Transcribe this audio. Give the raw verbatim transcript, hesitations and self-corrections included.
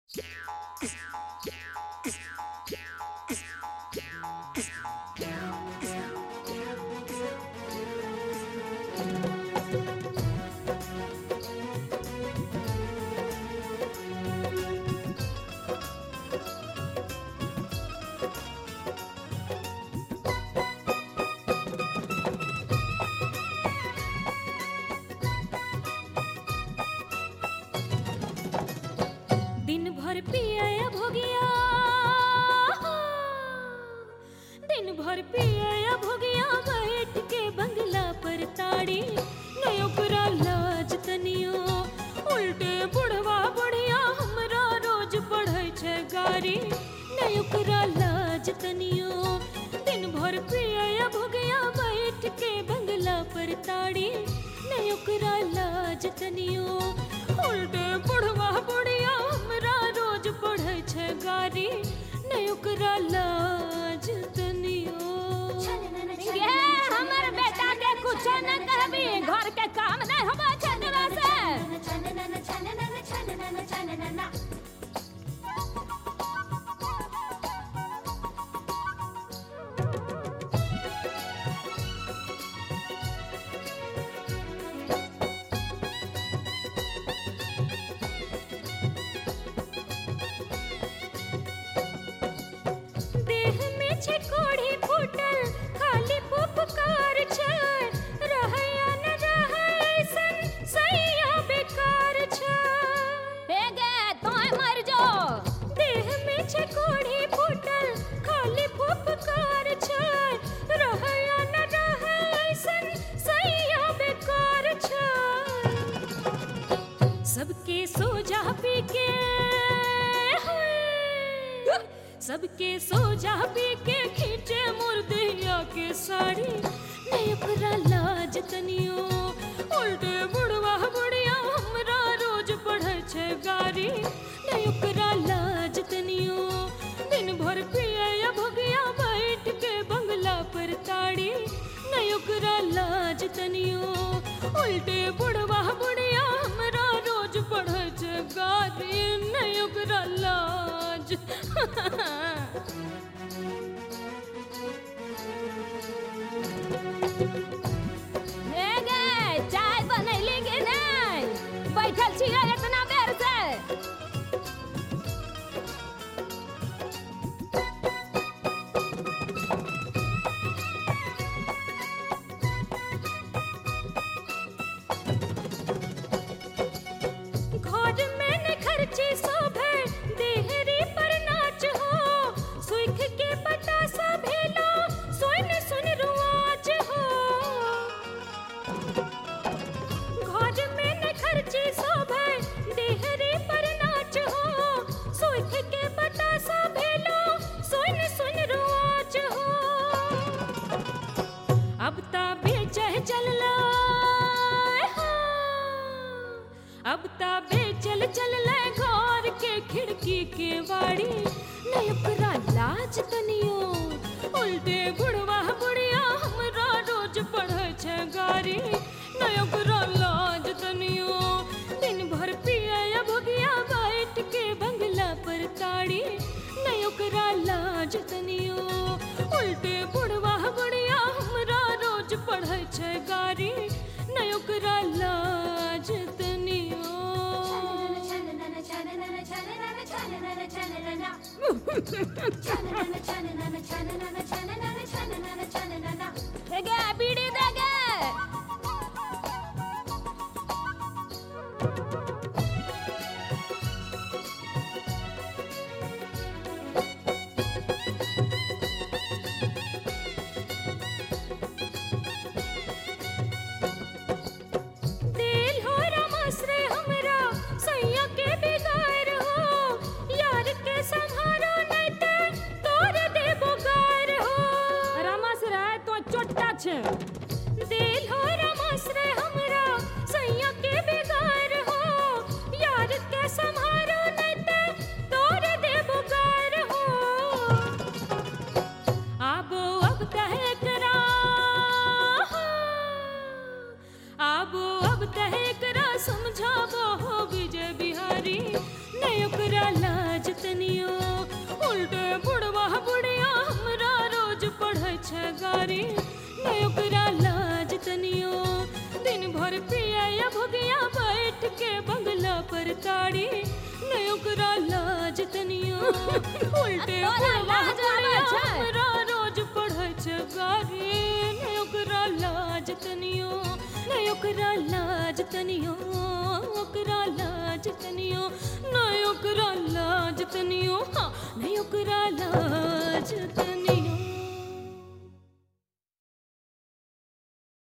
दिन भर पिया भोगिया, दिन भर पिया भोगिया बैठ के बंगला पर ताड़ी नहीं ओकरा लाज तनियो। उल्टे बुढ़वा बढ़िया हमरा रोज पढ़े छे गारी नहीं ओकरा लाज तनियो। दिन भर पिया भोगिया बैठ के बंगला पर ताड़ी नहीं ओकरा लाज तनियो। उल्टे बुढ़वा बढ़िया हमरा रोज पढ़े छे गारी नहीं ओकरा लाज तनियो। ये हमर बेटा के कुछ न कहबी, घर के काम नहीं होबा छतरा से। देह में छे कोढ़ी फूटल खाली फुफकार छे, रहया न रहै ऐसन सैया बेकार छे। हे गे तोय मर जो। देह में छे कोढ़ी फूटल खाली फुफकार छे, रहया न रहै ऐसन सैया बेकार छे। सबके सोजा पी के सबके सोजा पी के खींचे मुर्दिया के साड़ी नहीं ओकरा लाज तनियो। उल्टे बुढ़वा बुढ़िया हमरा रोज पढ़े छे गारी नहीं ओकरा लाज तनियो। दिन भर पिया भोगिया बैठ के बंगला पर ताड़ी नहीं ओकरा लाज तनियो। उल्टे बुढ़वा बुढ़िया हमरा रोज पढ़े छे गारी नहीं ओकरा लाज। हे गे चाय बनैली कि नहीं? बैठल छियै इतना देर से। घर में न खर्ची शोभे देहरी पर नाच हो, सुख के बतासा भेलो सुन सुन रुआज हो। घर में न खर्ची शोभे देहरी पर नाच हो, सुख के बतासा भेलो सुन सुन रुआज हो। अब ता बेचे चलला अब ता बेचल चल ले घर के खिड़की के वाड़ी नहीं ओकरा लाज तनियो। उल्टे बुढ़वा बुढ़िया हमरा रोज पढ़े छे गारी नहीं ओकरा लाज तनियो। दिन भर पिया भोगिया बैठ के बंगला पर ताड़ी नहीं ओकरा लाज तनियो। उल्टे बुढ़वा बुढ़िया हमरा रोज पढ़े छे गारी नहीं ओकरा लाज तनियो। हे गे बीड़ी दे गे। दिल हो रमसरे हमरा सैया के बिगाड़ हो, यार के संहारो नहीं ते तोर देबो गार हो। रमस रहे तो चोट्टा छे। दिल हो रमसरे हमरा सैया के बिगाड़ हो, यार के संहारो नहीं ते तोर देबो गार हो। आबो अब कहे करा आबो अब कहे करा समझाबो हो विजय बिहारी नहीं ओकरा ला उल्टे तोरा बुढ़वा लाज बुढ़िया आबै छै? हमरा रोज पढ़ै छै गारी नै ओकरा लाज तनियो नै ओकरा लाज तनियो ओकरा लाज तनियो नै ओकरा लाज तनियो हाँ नै ओकरा लाज तनियो